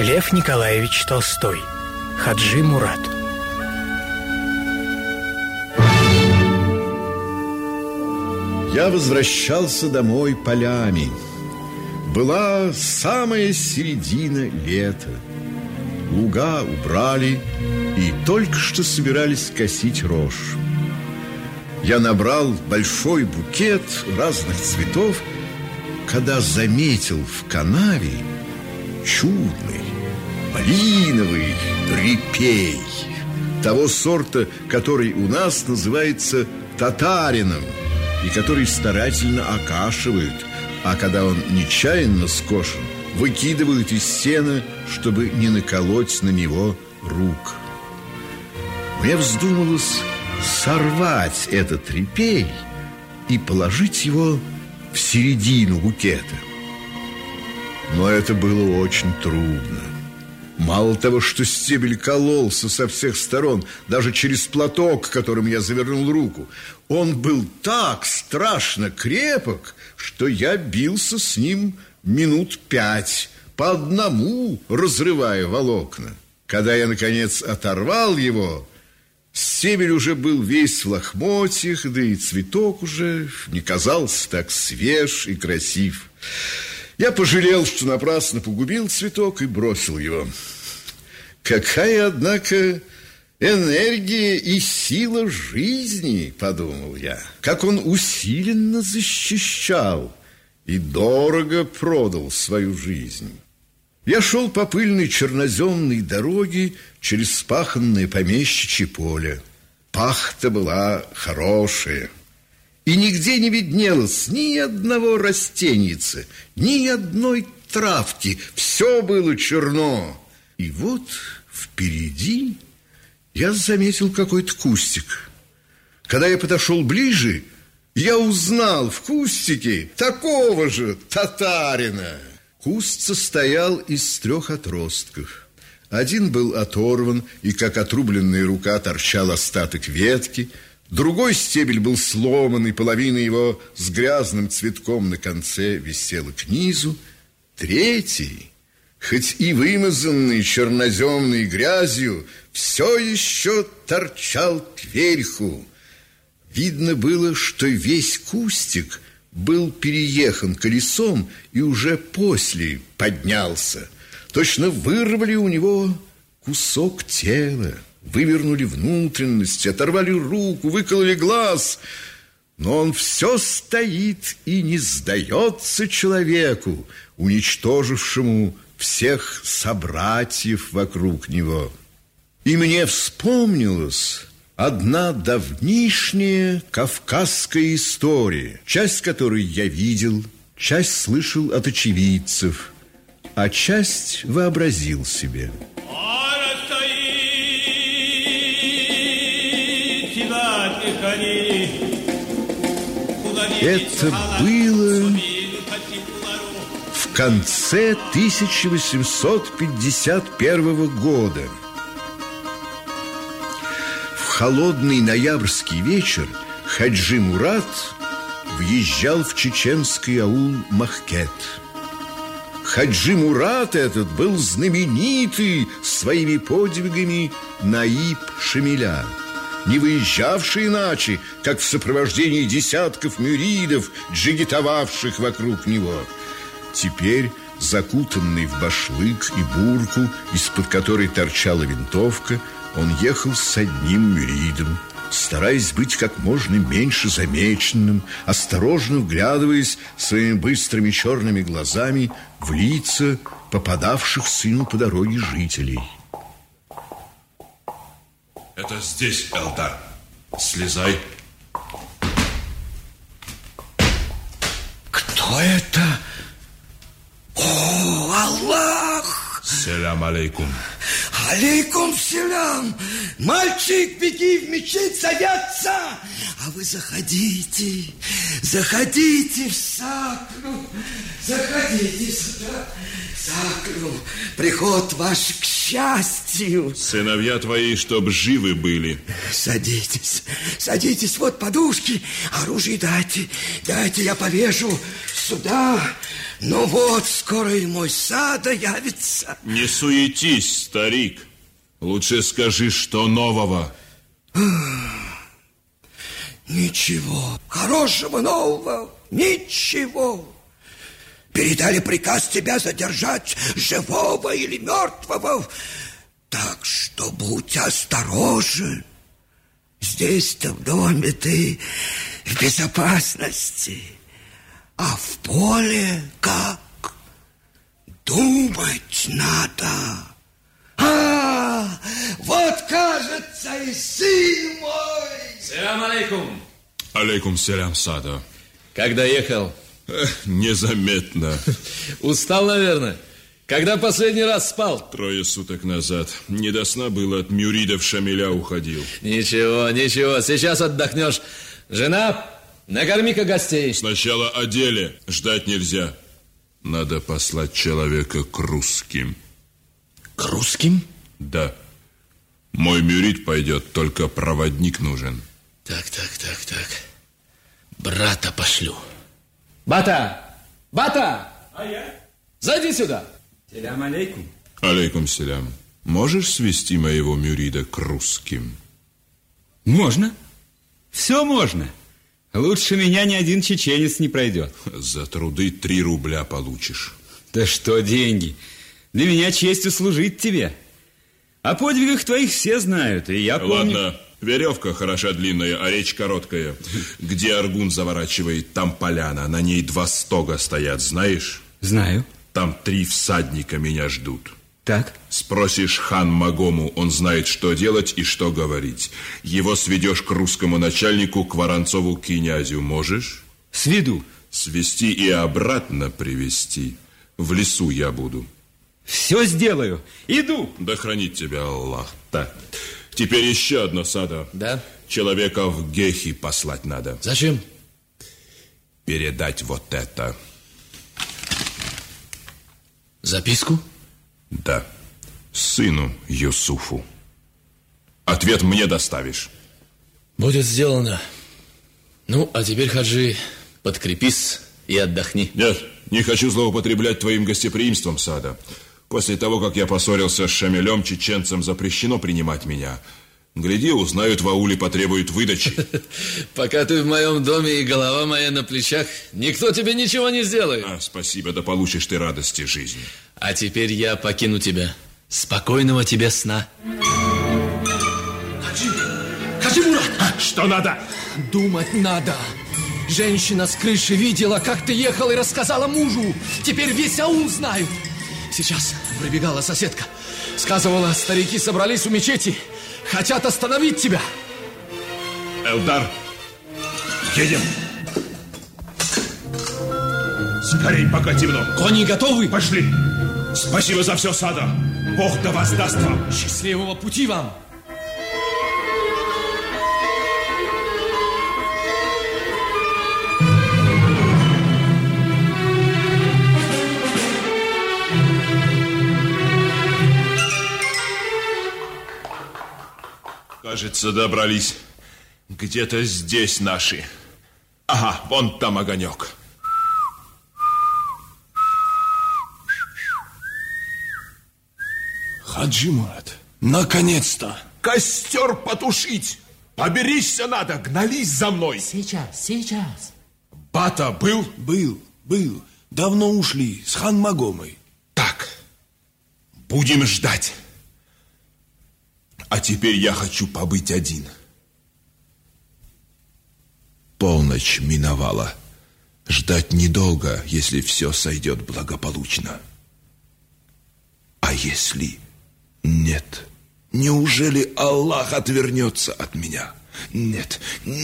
Лев Николаевич Толстой. Хаджи Мурат. Я возвращался домой полями. Была самая середина лета. Луга убрали и только что собирались косить рожь. Я набрал большой букет разных цветов, когда заметил в канаве чудный малиновый репей, того сорта, который у нас называется татарином и который старательно окашивают, а когда он нечаянно скошен, выкидывают из сена, чтобы не наколоть на него рук. Мне вздумалось сорвать этот репей и положить его в середину букета. Но это было очень трудно. Мало того, что стебель кололся со всех сторон, даже через платок, которым я завернул руку, он был так страшно крепок, что я бился с ним минут 5, по одному разрывая волокна. Когда я, наконец, оторвал его, стебель уже был весь в лохмотьях, да и цветок уже не казался так свеж и красив. Я пожалел, что напрасно погубил цветок, и бросил его. Какая, однако, энергия и сила жизни, подумал я. Как он усиленно защищал и дорого продал свою жизнь. Я шел по пыльной черноземной дороге через вспаханное помещичье поле. Пахта была хорошая. И нигде не виднелось ни одного растеница, ни одной травки. Все было черно. И вот впереди я заметил какой-то кустик. Когда я подошел ближе, я узнал в кустике такого же татарина. Куст состоял из 3 отростков. Один был оторван, и как отрубленная рука торчал остаток ветки. Другой стебель был сломан, и половина его с грязным цветком на конце висела к низу. Третий, хоть и вымазанный черноземной грязью, все еще торчал кверху. Видно было, что весь кустик был переехан колесом и уже после поднялся. Точно вырвали у него кусок тела, вывернули внутренности, оторвали руку, выкололи глаз. Но он все стоит и не сдается человеку, уничтожившему всех собратьев вокруг него. И мне вспомнилась одна давнишняя кавказская история, часть которой я видел, часть слышал от очевидцев, а часть вообразил себе. Это было в конце 1851 года. В холодный ноябрьский вечер Хаджи Мурат въезжал в чеченский аул Махкет. Хаджи Мурат этот был знаменитый своими подвигами наиб Шамиля, не выезжавший иначе, как в сопровождении десятков мюридов, джигитовавших вокруг него. Теперь, закутанный в башлык и бурку, из-под которой торчала винтовка, он ехал с одним мюридом, стараясь быть как можно меньше замеченным, осторожно вглядываясь своими быстрыми черными глазами в лица попадавшихся ему по дороге жителей. Это здесь, Элдар. Слезай. Кто это? О, Аллах! Селям алейкум. Алейкум селям! Мальчик, беги в мечеть садятся! А вы заходите, заходите в Сакру, заходите сюда, Сакру. Приход ваш к счастью. Сыновья твои, чтоб живы были. Садитесь, садитесь, вот подушки. Оружие дайте, дайте, я повешу. сюда. Ну вот, скоро и мой Сада явится. Не суетись, старик. Лучше скажи, что нового. Ничего, хорошего нового, ничего. Передали приказ тебя задержать, живого или мертвого. Так что будь осторожен. Здесь-то в доме ты в безопасности. А в поле как? Думать надо. Вот, кажется, и сын мой. Салам алейкум. Алейкум салям, Сада. Как доехал? Незаметно. Устал, наверное. Когда последний раз спал? 3 суток назад. Не до сна было, от мюридов Шамиля уходил. Ничего, ничего, сейчас отдохнешь. Жена, накорми-ка гостей. Сначала о деле. Ждать нельзя. Надо послать человека к русским. К русским? Да. Мой мюрид пойдет, только проводник нужен. Так. Брата пошлю. Бата! А я? Зайди сюда. Салям алейкум. Алейкум салям. Можешь свести моего мюрида к русским? Можно. Все можно. Лучше меня ни один чеченец не пройдет. За труды 3 рубля получишь. Да что деньги? Для меня честью служить тебе. О подвигах твоих все знают, и я помню... Ладно, веревка хороша длинная, а речь короткая. Где Аргун заворачивает, там поляна. На ней 2 стога стоят, знаешь? Знаю. Там 3 всадника меня ждут. Так. Спросишь хан Магому, он знает, что делать и что говорить. Его сведешь к русскому начальнику, к Воронцову князю. Можешь? Сведу. Свести и обратно привести. В лесу я буду. Все сделаю. Иду. Да хранит тебя Аллах. Так. Теперь еще одно, Сада. Да? Человека в Гехи послать надо. Зачем? Передать вот это. Записку? Да. Сыну Юсуфу. Ответ мне доставишь. Будет сделано. Ну, а теперь, Хаджи, подкрепись и отдохни. Нет, не хочу злоупотреблять твоим гостеприимством, Сада. После того, как я поссорился с Шамилем, чеченцам запрещено принимать меня. Гляди, узнают в ауле, потребуют выдачи. Пока ты в моем доме и голова моя на плечах, никто тебе ничего не сделает. Спасибо, да получишь ты радости жизни. А теперь я покину тебя. Спокойного тебе сна. Хаджи Мурат! Что надо? Думать надо. Женщина с крыши видела, как ты ехал, и рассказала мужу. Теперь весь аул знает. Сейчас прибегала соседка. Сказывала, старики собрались у мечети. Хотят остановить тебя. Элдар, едем. Скорей, пока темно. Кони готовы? Пошли. Спасибо за все, Сада. Бог да воздаст вам. Счастливого пути вам. Кажется, добрались. Где-то здесь наши. Ага, вон там огонек. Хаджи Мурат, наконец-то! Костер потушить! Поберечься надо, гнались за мной. Сейчас. Бата был? Был. Давно ушли с хан Магомой. Так, будем ждать. А теперь я хочу побыть один. Полночь миновала. Ждать недолго, если все сойдет благополучно. А если нет? Неужели Аллах отвернется от меня? Нет.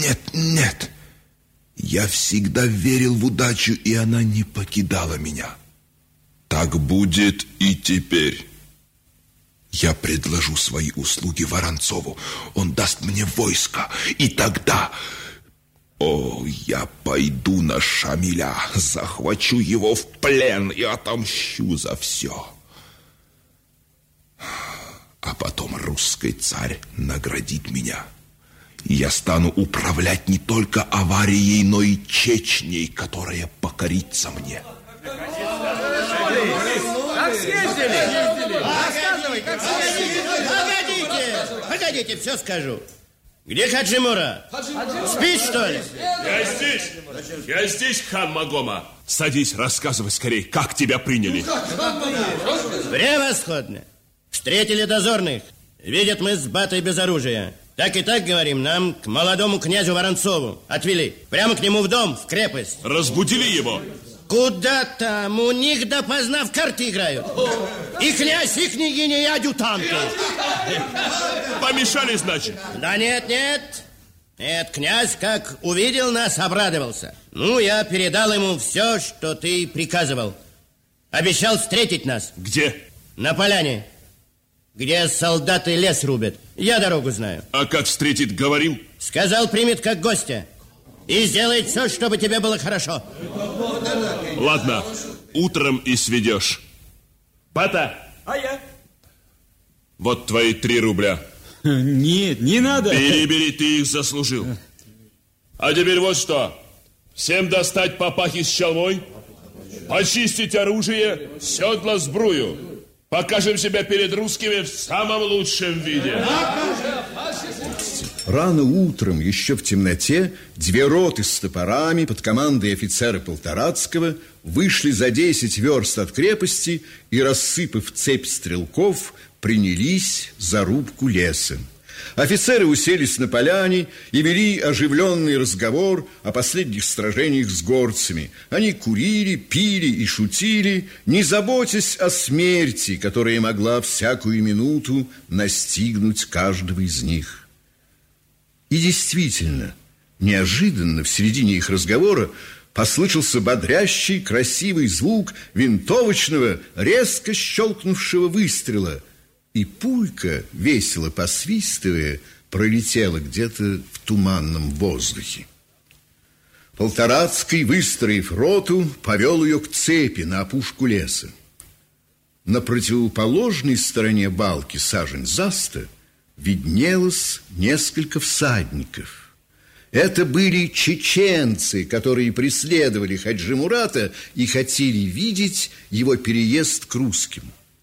Я всегда верил в удачу, и она не покидала меня. Так будет и теперь. Я предложу свои услуги Воронцову. Он даст мне войско, и тогда... О, я пойду на Шамиля, захвачу его в плен и отомщу за все. А потом русский царь наградит меня. И я стану управлять не только аварией, но и Чечней, которая покорится мне. Как съездили? Рассказывай, как съездили? Погодите, все скажу. Где Хаджи Мурат? Спишь, что ли? Я здесь, хан Магома. Садись, рассказывай скорее, как тебя приняли. Превосходно. Встретили дозорных. Видят мы с Батой без оружия. Так и так, говорим, нам к молодому князю Воронцову отвели. Прямо к нему в дом, в крепость. Разбудили его? Куда там? У них допоздна в карты играют. И князь, и княгиня, и адъютанты. Помешали, значит? Да нет. Нет, князь, как увидел нас, обрадовался. Ну, я передал ему все, что ты приказывал. Обещал встретить нас. Где? На поляне, где солдаты лес рубят. Я дорогу знаю. А как встретит, говорил? Сказал, примет как гостя. И сделает все, чтобы тебе было хорошо. Ладно, утром и сведешь. Бата! А я? Вот твои 3 рубля. Нет, не надо. Бери, ты их заслужил. А теперь вот что. Всем достать папахи с чалмой, почистить оружие, седла, сбрую. Покажем себя перед русскими в самом лучшем виде. Рано утром, еще в темноте, 2 роты с топорами под командой офицера Полторацкого вышли за 10 верст от крепости и, рассыпав цепь стрелков, принялись за рубку леса. Офицеры уселись на поляне и вели оживленный разговор о последних сражениях с горцами. Они курили, пили и шутили, не заботясь о смерти, которая могла всякую минуту настигнуть каждого из них. И действительно, неожиданно в середине их разговора послышался бодрящий, красивый звук винтовочного, резко щелкнувшего выстрела, и пулька, весело посвистывая, пролетела где-то в туманном воздухе. Полторацкий, выстроив роту, повел ее к цепи на опушку леса. На противоположной стороне балки, сажень за 100, виднелось несколько всадников. Это были чеченцы, которые преследовали Хаджи Мурата и хотели видеть его переезд к русским.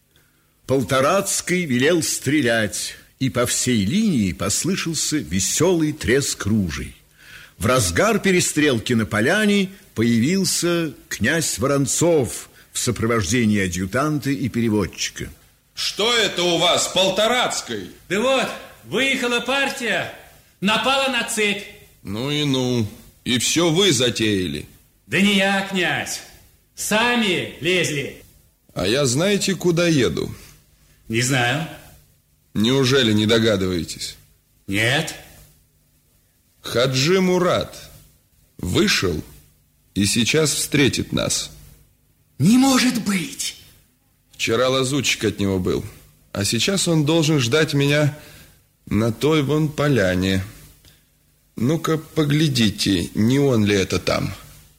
Полторацкий велел стрелять, и по всей линии послышался веселый треск ружей. В разгар перестрелки на поляне появился князь Воронцов в сопровождении адъютанта и переводчика. Что это у вас, Полторацкий? Да вот, выехала партия, напала на цепь. Ну, и все вы затеяли. Да не я, князь, сами лезли. А я знаете, куда еду? Не знаю. Неужели не догадываетесь? Нет. Хаджи Мурат вышел и сейчас встретит нас. Не может быть. Вчера лазутчик от него был, а сейчас он должен ждать меня на той вон поляне. Ну-ка, поглядите, не он ли это там?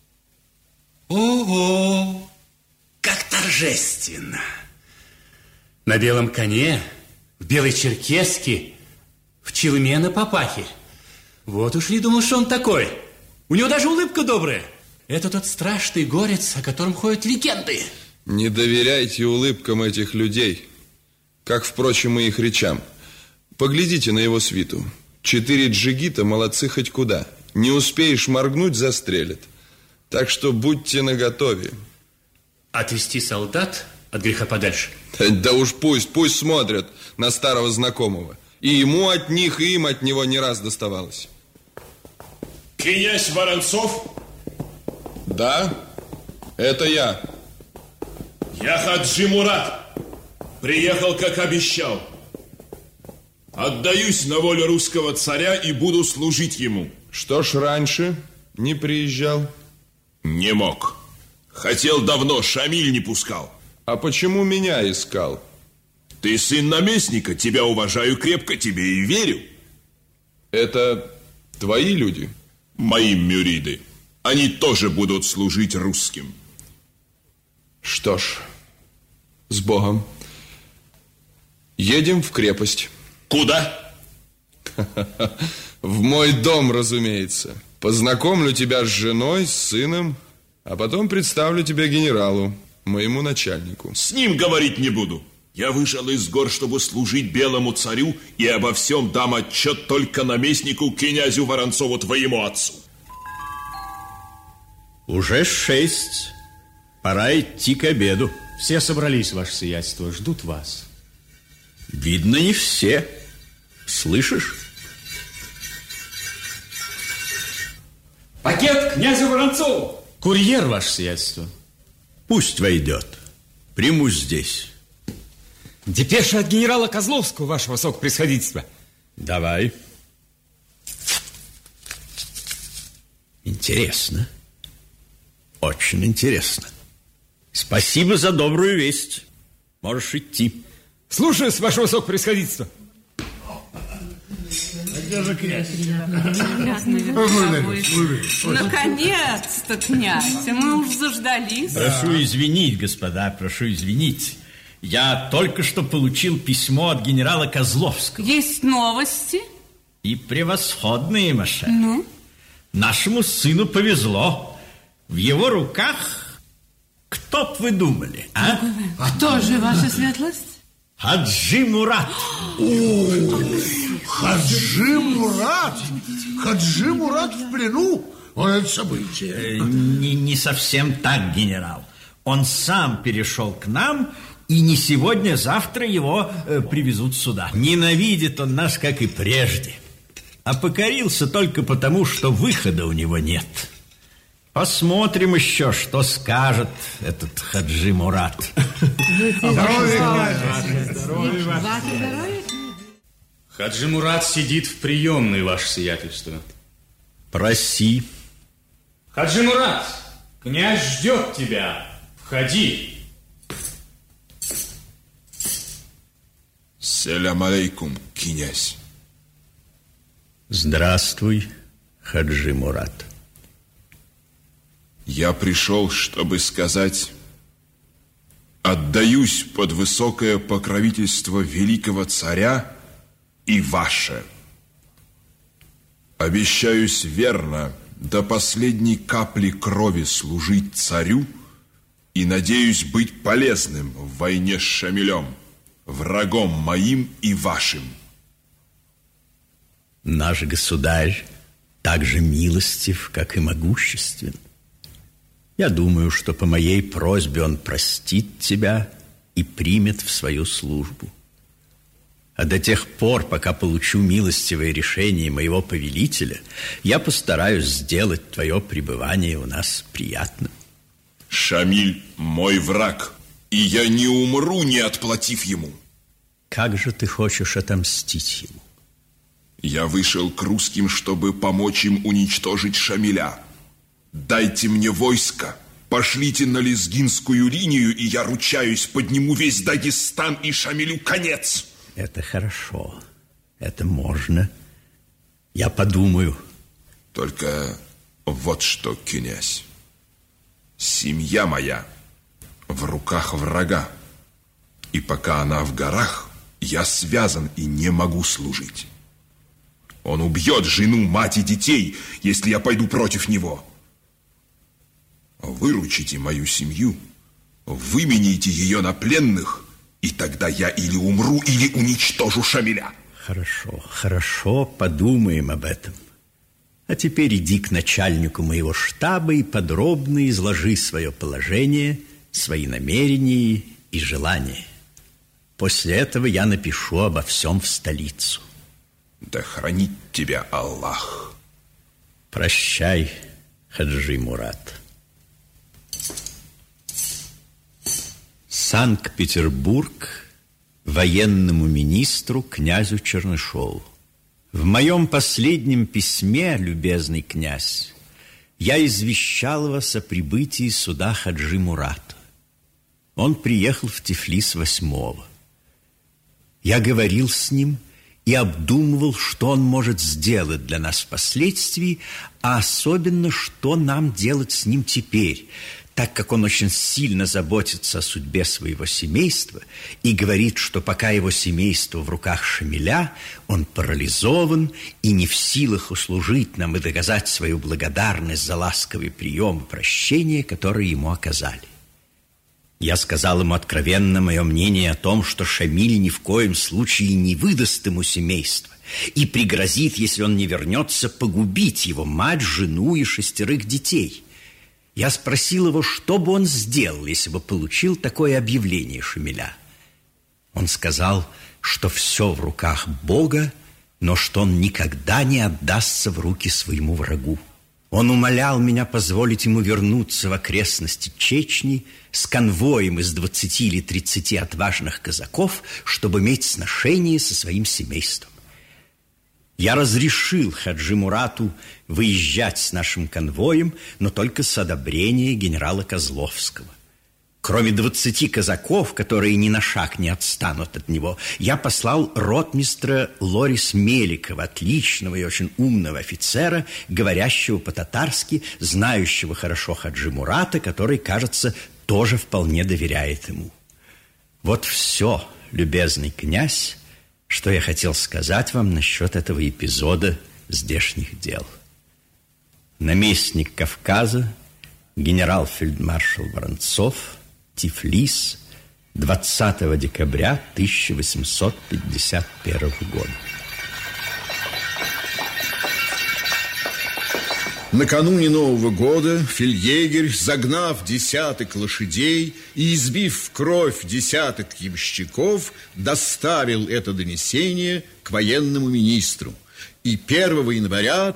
Ого, как торжественно. На белом коне, в белой черкеске, в челме на папахе. Вот уж не думал, что он такой. У него даже улыбка добрая. Это тот страшный горец, о котором ходят легенды. Не доверяйте улыбкам этих людей, как, впрочем, и их речам. Поглядите на его свиту. 4 джигита молодцы хоть куда. Не успеешь моргнуть, застрелят. Так что будьте наготове. Отвести солдат от греха подальше? Да уж пусть смотрят на старого знакомого. И ему от них, и им от него не раз доставалось. Князь Воронцов? Да, это я. Я Хаджи Мурат. Приехал, как обещал. Отдаюсь на волю русского царя и буду служить ему. Что ж раньше не приезжал? Не мог. Хотел давно, Шамиль не пускал. А почему меня искал? Ты сын наместника, тебя уважаю крепко, тебе и верю. Это твои люди? Мои мюриды. Они тоже будут служить русским. Что ж, с Богом. Едем в крепость. Куда? В мой дом, разумеется. Познакомлю тебя с женой, с сыном, а потом представлю тебя генералу, моему начальнику. С ним говорить не буду. Я вышел из гор, чтобы служить белому царю, и обо всем дам отчет только наместнику князю Воронцову, твоему отцу. Уже 6. Пора идти к обеду. Все собрались, ваше сиятельство, ждут вас. Видно, не все. Слышишь? Пакет князю Воронцову. Курьер, ваше сиятельство. Пусть войдет. Примусь здесь. Депеша от генерала Козловского, ваше высокопревосходительство. Давай. Интересно. Очень интересно. Спасибо за добрую весть. Можешь идти. Слушаюсь, ваше высокопревосходительство. Наконец-то, князь, мы уж заждались. Прошу извинить, господа, прошу извинить. Я только что получил письмо от генерала Козловского. Есть новости? И превосходные, Маша. Ну? Нашему сыну повезло. В его руках, кто б вы думали, а? Кто же, ваша светлость? Хаджи Мурат. Хаджи Мурат? Хаджи Мурат в плену? Это событие. Не совсем так, генерал. Он сам перешел к нам, и не сегодня-завтра его привезут сюда. Ненавидит он нас, как и прежде. А покорился только потому, что выхода у него нет. Посмотрим еще, что скажет этот Хаджи Мурат. Здоровье. Хаджи Мурат сидит в приемной, ваше сиятельство. Проси. Хаджи Мурат, князь ждет тебя. Входи. Селям алейкум, князь. Здравствуй, Хаджи Мурат. Я пришел, чтобы сказать: отдаюсь под высокое покровительство великого царя и ваше. Обещаюсь верно до последней капли крови служить царю и надеюсь быть полезным в войне с Шамилем, врагом моим и вашим. Наш государь так же милостив, как и могуществен. Я думаю, что по моей просьбе он простит тебя и примет в свою службу. А до тех пор, пока получу милостивое решение моего повелителя, я постараюсь сделать твое пребывание у нас приятным. Шамиль мой враг, и я не умру, не отплатив ему. Как же ты хочешь отомстить ему? Я вышел к русским, чтобы помочь им уничтожить Шамиля. Дайте мне войско, пошлите на Лезгинскую линию, и я ручаюсь, подниму весь Дагестан, и Шамилю конец. Это хорошо, это можно. Я подумаю. Только вот что, князь. Семья моя в руках врага, и пока она в горах, я связан и не могу служить. Он убьет жену, мать и детей, если я пойду против него. Выручите мою семью, вымените ее на пленных, и тогда я или умру, или уничтожу Шамиля. Хорошо, хорошо, подумаем об этом. А теперь иди к начальнику моего штаба и подробно изложи свое положение, свои намерения и желания. После этого я напишу обо всем в столицу. Да хранит тебя Аллах. Прощай, Хаджи Мурат. Санкт-Петербург, военному министру князю Чернышову. В моем последнем письме, любезный князь, я извещал вас о прибытии сюда Хаджи Мурата. Он приехал в Тифлис 8-го. Я говорил с ним и обдумывал, что он может сделать для нас впоследствии, а особенно, что нам делать с ним теперь, так как он очень сильно заботится о судьбе своего семейства и говорит, что пока его семейство в руках Шамиля, он парализован и не в силах услужить нам и доказать свою благодарность за ласковый прием и прощение, которые ему оказали. Я сказал ему откровенно мое мнение о том, что Шамиль ни в коем случае не выдаст ему семейство и пригрозит, если он не вернется, погубить его мать, жену и 6 детей. Я спросил его, что бы он сделал, если бы получил такое объявление Шамиля. Он сказал, что все в руках Бога, но что он никогда не отдастся в руки своему врагу. Он умолял меня позволить ему вернуться в окрестности Чечни с конвоем из 20 или 30 отважных казаков, чтобы иметь сношение со своим семейством. Я разрешил Хаджи Мурату выезжать с нашим конвоем, но только с одобрения генерала Козловского. Кроме 20 казаков, которые ни на шаг не отстанут от него, я послал ротмистра Лорис Меликова, отличного и очень умного офицера, говорящего по-татарски, знающего хорошо Хаджи Мурата, который, кажется, тоже вполне доверяет ему. Вот все, любезный князь, что я хотел сказать вам насчет этого эпизода здешних дел. Наместник Кавказа, генерал-фельдмаршал Воронцов, Тифлис, 20 декабря 1851 года. Накануне Нового года фельдъегерь, загнав 10 лошадей и избив в кровь 10 ямщиков, доставил это донесение к военному министру. И 1 января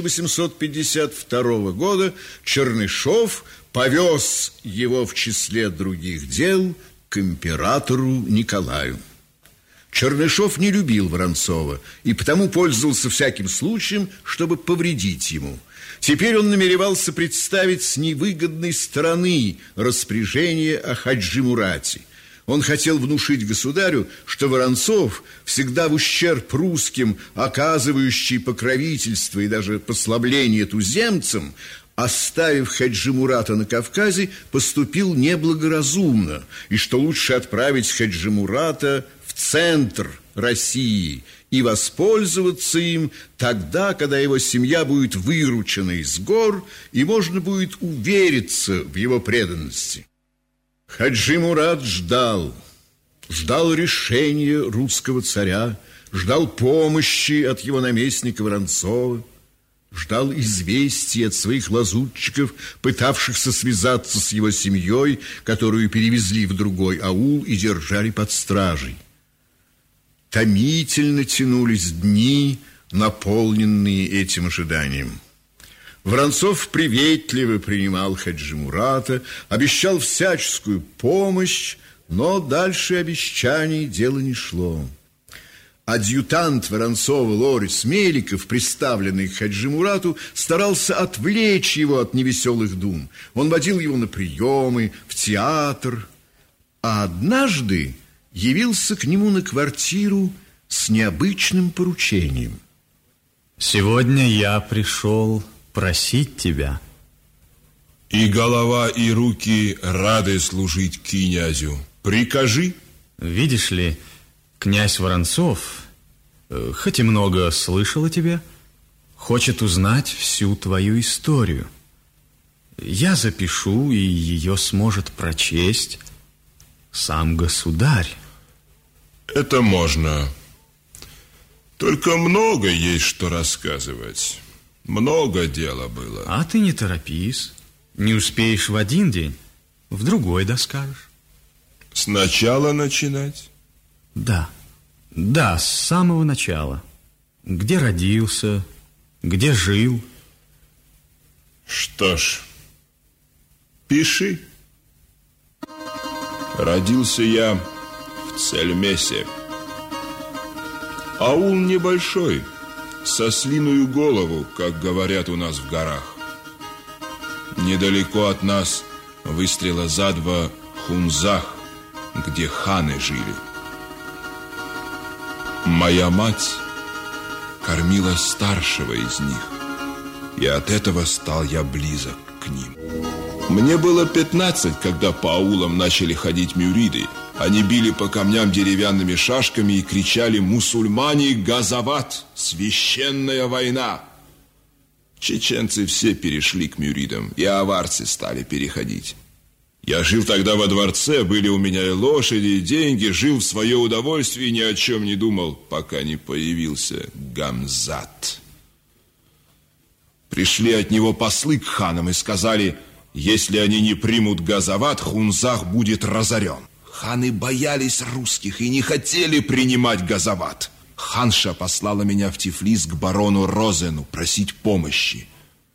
1852 года Чернышов повез его в числе других дел к императору Николаю. Чернышов не любил Воронцова и потому пользовался всяким случаем, чтобы повредить ему. Теперь он намеревался представить с невыгодной стороны распоряжение о Хаджи Мурате. Он хотел внушить государю, что Воронцов, всегда в ущерб русским, оказывающий покровительство и даже послабление туземцам, оставив Хаджи Мурата на Кавказе, поступил неблагоразумно, и что лучше отправить Хаджи Мурата в центр России и воспользоваться им тогда, когда его семья будет выручена из гор, и можно будет увериться в его преданности. Хаджи Мурат ждал решения русского царя, ждал помощи от его наместника Воронцова, ждал известий от своих лазутчиков, пытавшихся связаться с его семьей, которую перевезли в другой аул и держали под стражей. Томительно тянулись дни, наполненные этим ожиданием. Воронцов приветливо принимал Хаджи Мурата, обещал всяческую помощь, но дальше обещаний дело не шло. Адъютант Воронцова Лорис Меликов, представленный к Хаджи Мурату, старался отвлечь его от невеселых дум. Он водил его на приемы, в театр, а однажды явился к нему на квартиру с необычным поручением. Сегодня я пришел просить тебя. И голова, и руки рады служить князю. Прикажи. Видишь ли, князь Воронцов, хоть и много слышал о тебе, хочет узнать всю твою историю. Я запишу, и ее сможет прочесть сам государь. Это можно. Только много есть что рассказывать. Много дела было. А ты не торопись. Не успеешь в один день, в другой доскажешь. Сначала начинать? Да, с самого начала. Где родился, где жил. Что ж, пиши. Родился я в Цельмесе. Аул небольшой, со слиную голову, как говорят у нас в горах. Недалеко от нас выстрела за 2 Хунзах, где ханы жили. Моя мать кормила старшего из них, и от этого стал я близок к ним. Мне было 15, когда по аулам начали ходить мюриды. Они били по камням деревянными шашками и кричали: «Мусульмане, газават! Священная война!» Чеченцы все перешли к мюридам, и аварцы стали переходить. Я жил тогда во дворце, были у меня и лошади, и деньги, жил в свое удовольствие и ни о чем не думал, пока не появился Гамзат. Пришли от него послы к ханам и сказали: если они не примут газават, Хунзах будет разорен. Ханы боялись русских и не хотели принимать газават. Ханша послала меня в Тифлис к барону Розену просить помощи.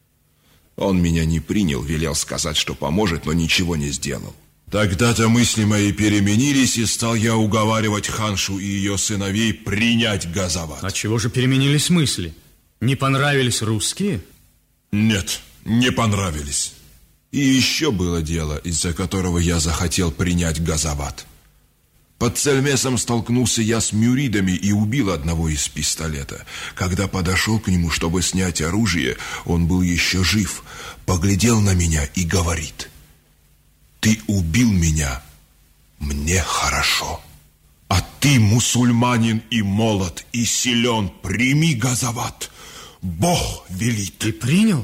Он меня не принял, велел сказать, что поможет, но ничего не сделал. Тогда-то мысли мои переменились, и стал я уговаривать ханшу и ее сыновей принять газават. А чего же переменились мысли? Не понравились русские? Нет, не понравились. И еще было дело, из-за которого я захотел принять газават. Под Цельмесом столкнулся я с мюридами и убил одного из пистолета. Когда подошел к нему, чтобы снять оружие, он был еще жив, поглядел на меня и говорит: «Ты убил меня, мне хорошо. А ты мусульманин и молод, и силен, прими газават. Бог велит». Ты принял?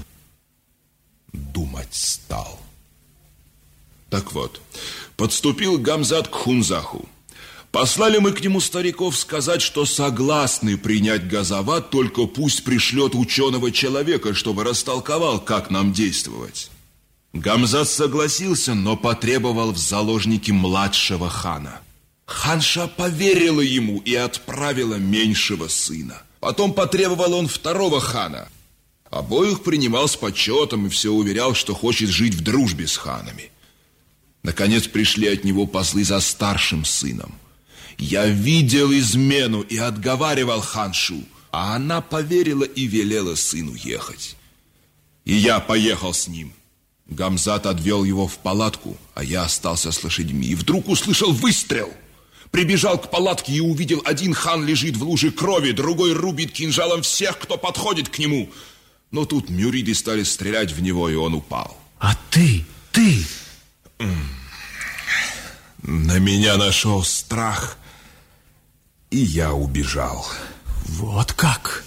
Думать стал. Так вот, подступил Гамзат к Хунзаху. Послали мы к нему стариков сказать, что согласны принять газават, только пусть пришлет ученого человека, чтобы растолковал, как нам действовать. Гамзат согласился, но потребовал в заложники младшего хана. Ханша поверила ему и отправила меньшего сына. Потом потребовал он второго хана. Обоих принимал с почетом и все уверял, что хочет жить в дружбе с ханами. Наконец пришли от него послы за старшим сыном. Я видел измену и отговаривал ханшу, а она поверила и велела сыну ехать. И я поехал с ним. Гамзат отвел его в палатку, а я остался с лошадьми. И вдруг услышал выстрел. Прибежал к палатке и увидел: один хан лежит в луже крови, другой рубит кинжалом всех, кто подходит к нему. Но тут мюриды стали стрелять в него, и он упал. А ты? На меня нашел страх, и я убежал. Вот как?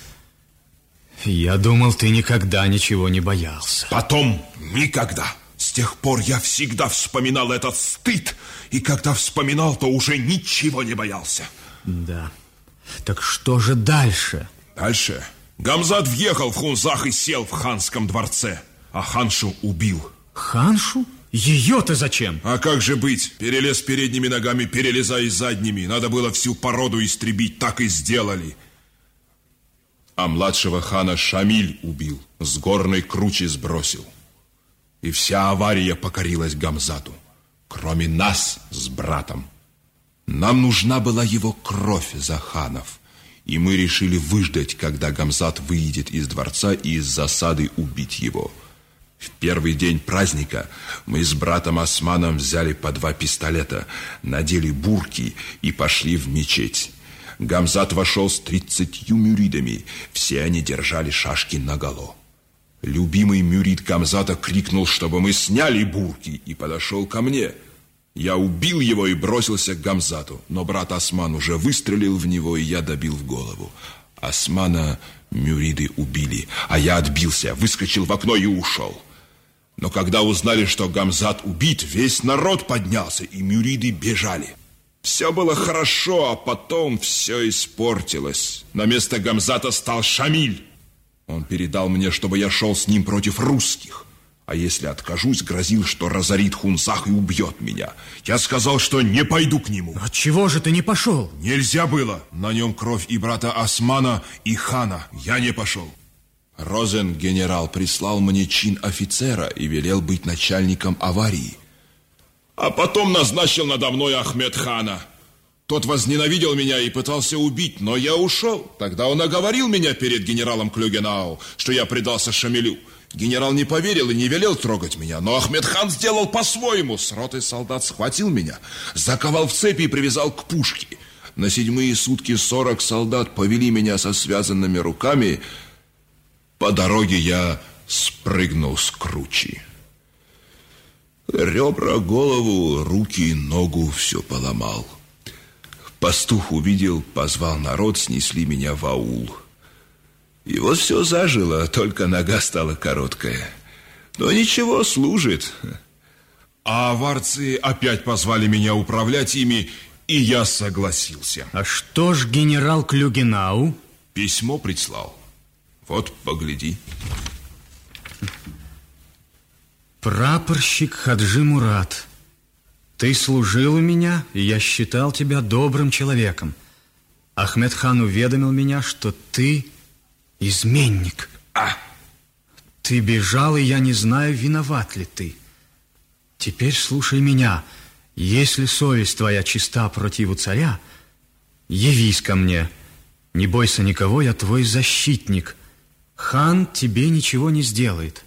Я думал, ты никогда ничего не боялся. Потом никогда. С тех пор я всегда вспоминал этот стыд, и когда вспоминал, то уже ничего не боялся. Да. Так что же дальше? Дальше? Гамзат въехал в Хунзах и сел в ханском дворце, а ханшу убил. Ханшу? Ее-то зачем? А как же быть? Перелез передними ногами, перелезай задними. Надо было всю породу истребить, так и сделали. А младшего хана Шамиль убил, с горной кручи сбросил. И вся авария покорилась Гамзату, кроме нас с братом. Нам нужна была его кровь за ханов. И мы решили выждать, когда Гамзат выйдет из дворца, и из засады убить его. В первый день праздника мы с братом Османом взяли по 2 пистолета, надели бурки и пошли в мечеть. Гамзат вошел с 30 мюридами, все они держали шашки наголо. Любимый мюрид Гамзата крикнул, чтобы мы сняли бурки, и подошел ко мне. Я убил его и бросился к Гамзату, но брат Осман уже выстрелил в него, и я добил в голову. Османа мюриды убили, а я отбился, выскочил в окно и ушел. Но когда узнали, что Гамзат убит, весь народ поднялся, и мюриды бежали. Все было хорошо, а потом все испортилось. На место Гамзата стал Шамиль. Он передал мне, чтобы я шел с ним против русских. А если откажусь, грозил, что разорит Хунзах и убьет меня. Я сказал, что не пойду к нему. Отчего же ты не пошел? Нельзя было. На нем кровь и брата Османа, и хана. Я не пошел. Розен, генерал, прислал мне чин офицера и велел быть начальником аварии. А потом назначил надо мной Ахмед хана. Тот возненавидел меня и пытался убить, но я ушел. Тогда он оговорил меня перед генералом Клюгенау, что я предался Шамилю. Генерал не поверил и не велел трогать меня, но Ахмед хан сделал по-своему. С ротой солдат схватил меня, заковал в цепи и привязал к пушке. На 7-е сутки 40 солдат повели меня со связанными руками. По дороге я спрыгнул с кручи. Ребра, голову, руки и ногу все поломал. Пастух увидел, позвал народ, снесли меня в аул. И вот все зажило, только нога стала короткая. Но ничего, служит. А аварцы опять позвали меня управлять ими, и я согласился. А что ж генерал Клюгенау? Письмо прислал. Вот, погляди. Прапорщик Хаджи Мурат, ты служил у меня, и я считал тебя добрым человеком. Ахмед хан уведомил меня, что ты изменник. Ты бежал, и я не знаю, виноват ли ты. Теперь слушай меня. Если совесть твоя чиста противу царя, явись ко мне. Не бойся никого, я твой защитник. Хан тебе ничего не сделает.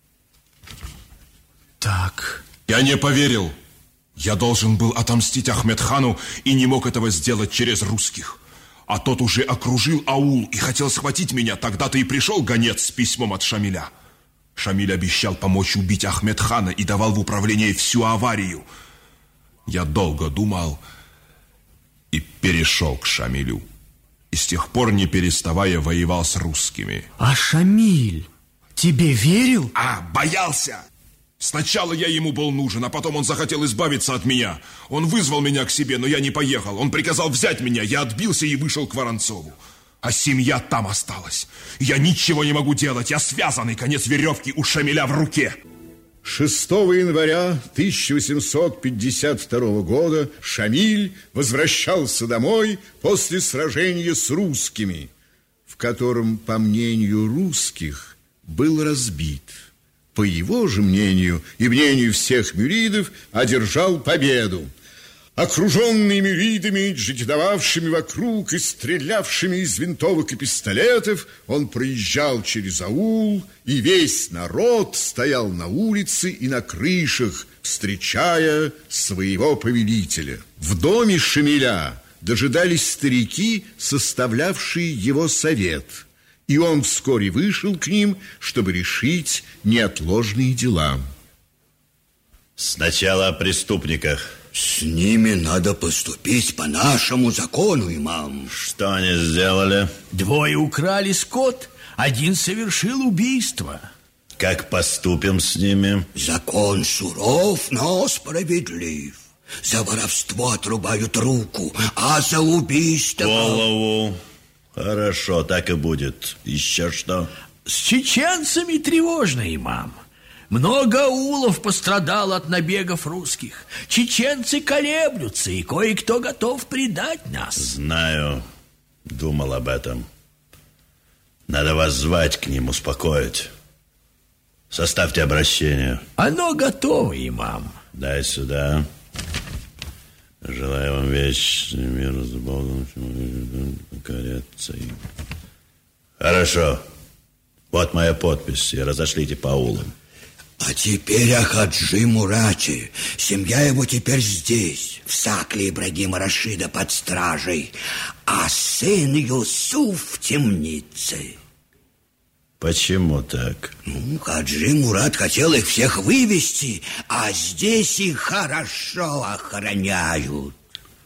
Так. Я не поверил. Я должен был отомстить Ахмед-хану и не мог этого сделать через русских. А тот уже окружил аул и хотел схватить меня. Тогда-то и пришел гонец с письмом от Шамиля. Шамиль обещал помочь убить Ахмед-хана и давал в управление всю аварию. Я долго думал и перешел к Шамилю. И с тех пор, не переставая, воевал с русскими. А Шамиль тебе верил? Боялся. Сначала я ему был нужен, а потом он захотел избавиться от меня. Он вызвал меня к себе, но я не поехал. Он приказал взять меня, я отбился и вышел к Воронцову. А семья там осталась. Я ничего не могу делать, я связанный, конец веревки у Шамиля в руке. 6 января 1852 года Шамиль возвращался домой после сражения с русскими, в котором, по мнению русских, был разбит. По его же мнению и мнению всех мюридов, одержал победу. Окруженный мюридами, джигитовавшими вокруг и стрелявшими из винтовок и пистолетов, он проезжал через аул, и весь народ стоял на улице и на крышах, встречая своего повелителя. В доме Шамиля дожидались старики, составлявшие его совет, и он вскоре вышел к ним, чтобы решить неотложные дела. Сначала о преступниках. С ними надо поступить по нашему закону, имам. Что они сделали? 2 украли скот, 1 совершил убийство. Как поступим с ними? Закон суров, но справедлив. За воровство отрубают руку, а за убийство... Голову. Хорошо, так и будет. Еще что? С чеченцами тревожно, имам. Много аулов пострадало от набегов русских. Чеченцы колеблются, и кое-кто готов предать нас. Знаю, думал об этом. Надо вас звать к ним, успокоить. Составьте обращение. Оно готово, имам. Дай сюда. Желаю вам вечный мир с Богом, покоряться им. Хорошо. Вот моя подпись, и разошлите по аулам. А теперь о Хаджи Мурате. Семья его теперь здесь, в Сакле Ибрагима Рашида под стражей, а сын Юсуф в темнице. Почему так? Хаджи Мурат хотел их всех вывести, а здесь их хорошо охраняют.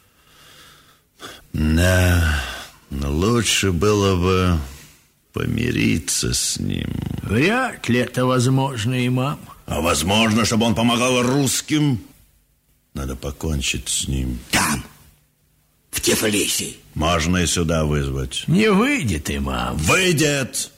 Да, но лучше было бы помириться с ним. Вряд ли это возможно, имам. А возможно, чтобы он помогал русским? Надо покончить с ним. Там, в Тифлисе. Можно и сюда вызвать. Не выйдет, имам. Выйдет!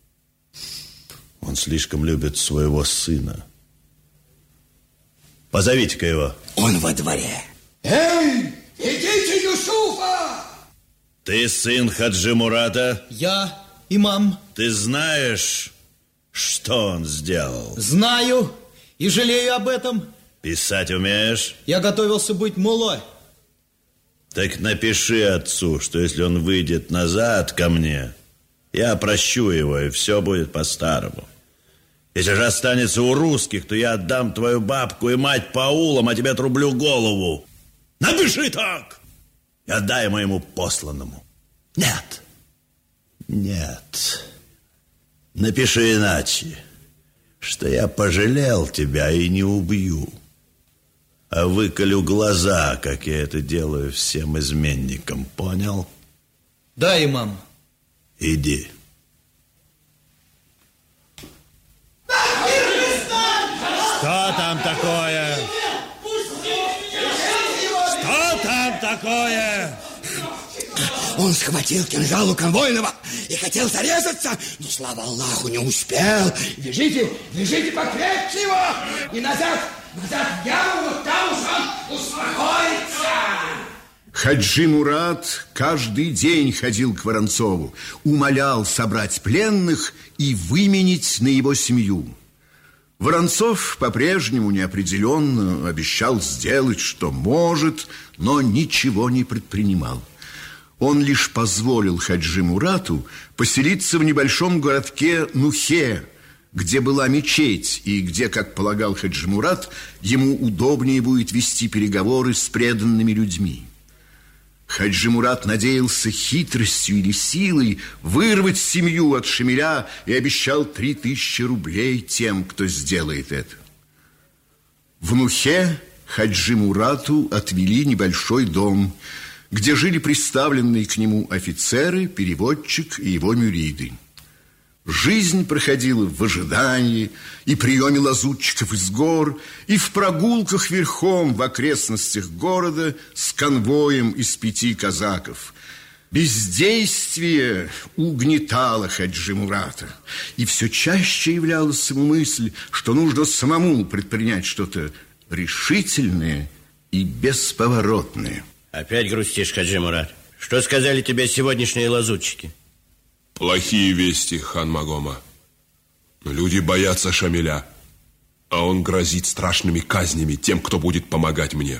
Он слишком любит своего сына. Позовите-ка его. Он во дворе. Эй, идите Юсуфа! Ты сын Хаджи Мурата? Я, имам. Ты знаешь, что он сделал? Знаю и жалею об этом. Писать умеешь? Я готовился быть мулой. Так напиши отцу, что если он выйдет назад ко мне, я прощу его, и все будет по-старому. Если же останется у русских, то я отдам твою бабку и мать по аулам, а тебе отрублю голову. Напиши так! и отдай моему посланному. Нет. Нет. Напиши иначе, что я пожалел тебя и не убью, а выколю глаза, как я это делаю всем изменникам. Понял? Да, имам. Иди. Что там такое? Что там такое? Он схватил кинжал у конвойного и хотел зарезаться, но, слава Аллаху, не успел. Держите покрепче его и назад в яму, вот там уж он успокоится. Хаджи Мурат каждый день ходил к Воронцову, умолял собрать пленных и выменить на его семью. Воронцов по-прежнему неопределенно обещал сделать, что может, но ничего не предпринимал. Он лишь позволил Хаджи Мурату поселиться в небольшом городке Нухе, где была мечеть, и где, как полагал Хаджи Мурат, ему удобнее будет вести переговоры с преданными людьми. Хаджи Мурат надеялся хитростью или силой вырвать семью от Шамиля и обещал 3000 рублей тем, кто сделает это. В Нухе Хаджи Мурату отвели небольшой дом, где жили приставленные к нему офицеры, переводчик и его мюриды. Жизнь проходила в ожидании и приеме лазутчиков из гор, и в прогулках верхом в окрестностях города с конвоем из 5 казаков. Бездействие угнетало Хаджи Мурата, и все чаще являлась ему мысль, что нужно самому предпринять что-то решительное и бесповоротное. Опять грустишь, Хаджи Мурат? Что сказали тебе сегодняшние лазутчики? Плохие вести, хан Магома. Люди боятся Шамиля, а он грозит страшными казнями тем, кто будет помогать мне.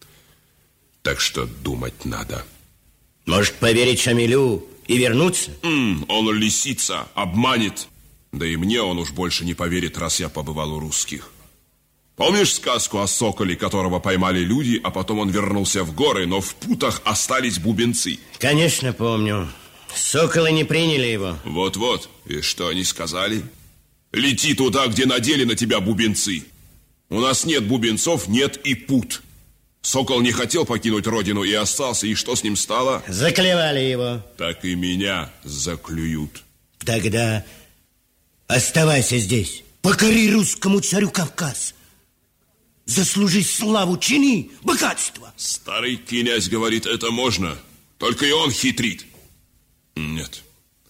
Так что думать надо. Может, поверить Шамилю и вернуться? Он лисица, обманет. Да и мне он уж больше не поверит, раз я побывал у русских. Помнишь сказку о соколе, которого поймали люди, а потом он вернулся в горы, но в путах остались бубенцы? Конечно, помню. Соколы не приняли его. Вот-вот. И что они сказали? Лети туда, где надели на тебя бубенцы. У нас нет бубенцов, нет и пут. Сокол не хотел покинуть родину и остался. И что с ним стало? Заклевали его. Так и меня заклюют. Тогда оставайся здесь. Покори русскому царю Кавказ. Заслужи славу, чини, богатство. Старый князь говорит, это можно. Только и он хитрит. Нет.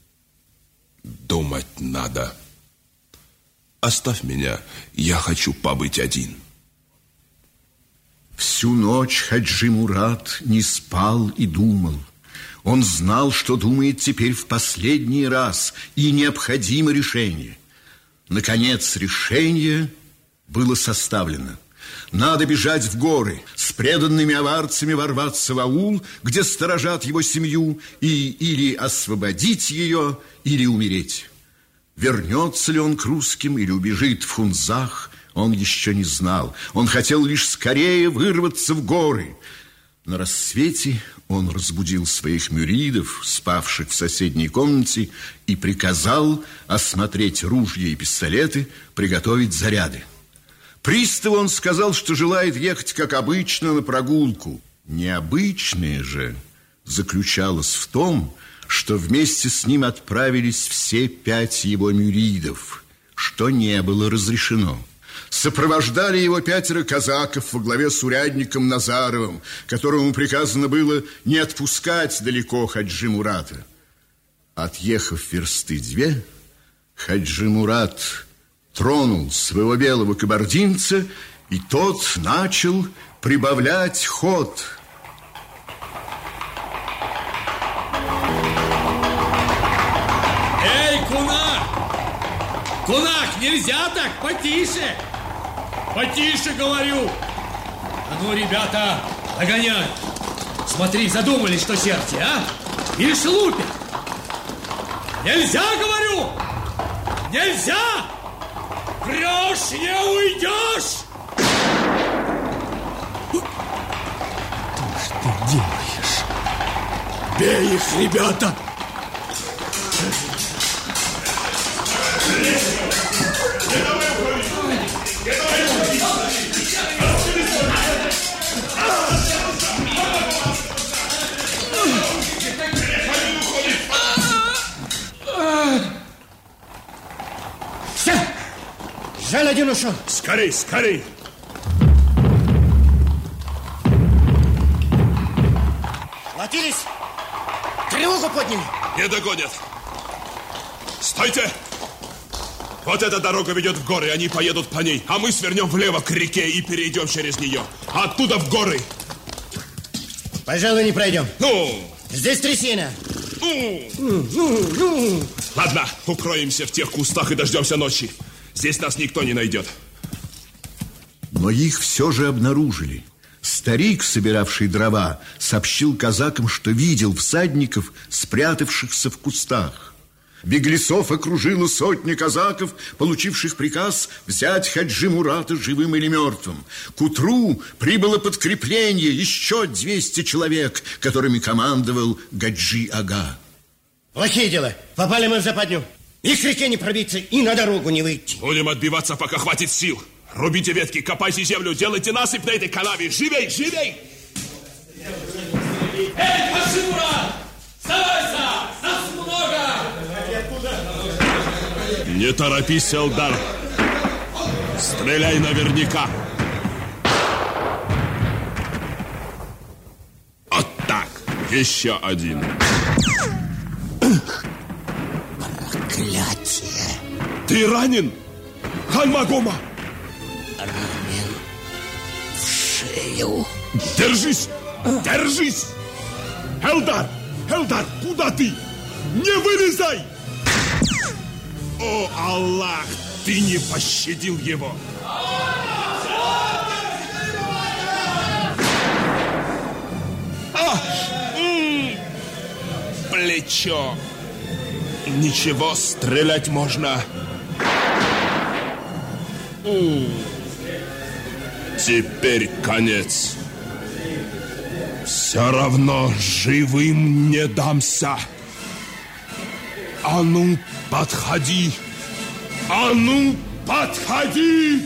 Думать надо. Оставь меня. Я хочу побыть один. Всю ночь Хаджи Мурат не спал и думал. Он знал, что думает теперь в последний раз, и необходимо решение. Наконец, решение было составлено. Надо бежать в горы, с преданными аварцами ворваться в аул, где сторожат его семью, и или освободить ее, или умереть. Вернется ли он к русским или убежит в Хунзах, он еще не знал. Он хотел лишь скорее вырваться в горы. На рассвете он разбудил своих мюридов, спавших в соседней комнате, и приказал осмотреть ружья и пистолеты, приготовить заряды. Приставу он сказал, что желает ехать, как обычно, на прогулку. Необычное же заключалось в том, что вместе с ним отправились все 5 его мюридов, что не было разрешено. Сопровождали его 5 казаков во главе с урядником Назаровым, которому приказано было не отпускать далеко Хаджи Мурата. Отъехав версты 2, Хаджи Мурат тронул своего белого кабардинца, и тот начал прибавлять ход. Эй, кунак! Кунак, нельзя так, потише! Потише, говорю! А ну, ребята, догоняй! Смотри, задумались, что сердце, а? Или шелупят? Нельзя, говорю! Нельзя! Врешь, не уйдешь! Что ж ты делаешь? Бей их, ребята! Все! Жаль, один ушел. Скорей, скорей! Хватились! Тревогу подняли! Не догонят! Стойте! Вот эта дорога ведет в горы, они поедут по ней, а мы свернем влево к реке и перейдем через нее. Оттуда в горы. Пожалуй, не пройдем. Ну? Здесь трясина. Ладно, укроемся в тех кустах и дождемся ночи. Здесь нас никто не найдет. Но их все же обнаружили. Старик, собиравший дрова, сообщил казакам, что видел всадников, спрятавшихся в кустах. Беглецов окружила сотня казаков, получивших приказ взять Хаджи Мурата живым или мертвым. К утру прибыло подкрепление, еще 200 человек, которыми командовал Гаджи-ага. Плохие дела. Попали мы в западню. И к реке не пробиться, и на дорогу не выйти. Будем отбиваться, пока хватит сил. Рубите ветки, копайте землю, делайте насыпь на этой канаве. Живей, живей! Эй, Хаджи Мурат! Вставайся! Нас много! Не торопись, Элдар. Стреляй наверняка. Вот так. Еще один. Проклятие. Ты ранен? Хан Магома! Ранен в шею. Держись! Держись! Элдар! Элдар, куда ты? Не вылезай! О, Аллах! Ты не пощадил его! Плечо! Ничего, стрелять можно. Теперь конец. Все равно живым не дамся. А ну, подходи! А ну, подходи!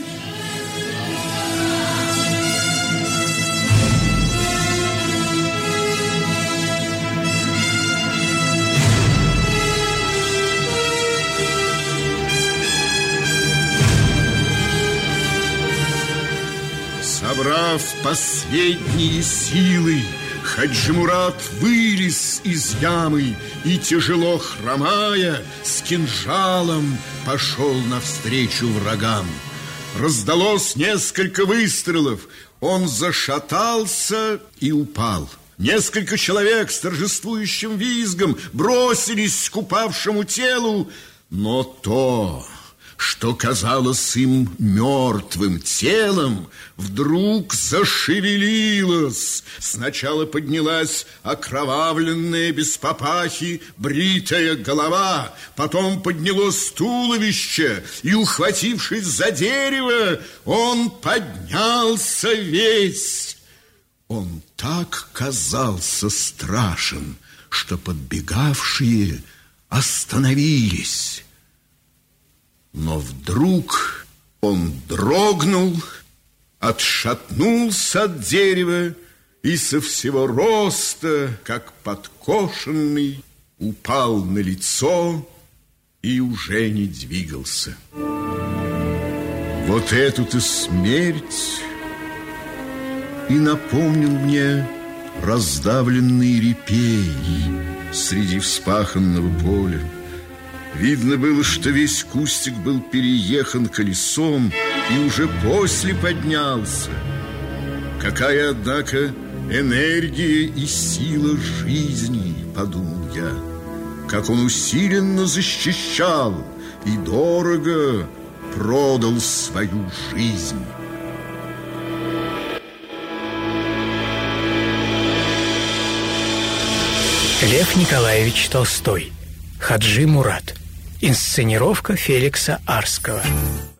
Собрав последние силы, Хаджи Мурат вылез из ямы и, тяжело хромая, с кинжалом пошел навстречу врагам. Раздалось несколько выстрелов, он зашатался и упал. Несколько человек с торжествующим визгом бросились к упавшему телу, но то, что казалось им мертвым телом, вдруг зашевелилось. Сначала поднялась окровавленная без папахи бритая голова, потом поднялось туловище, и, ухватившись за дерево, он поднялся весь. Он так казался страшен, что подбегавшие остановились. Но вдруг он дрогнул, отшатнулся от дерева и со всего роста, как подкошенный, упал на лицо и уже не двигался. Вот эту-то смерть и напомнил мне раздавленный репей среди вспаханного поля. Видно было, что весь кустик был переехан колесом и уже после поднялся. Какая, однако, энергия и сила жизни, подумал я. Как он усиленно защищал и дорого продал свою жизнь. Лев Николаевич Толстой. Хаджи Мурат. Инсценировка Феликса Арского.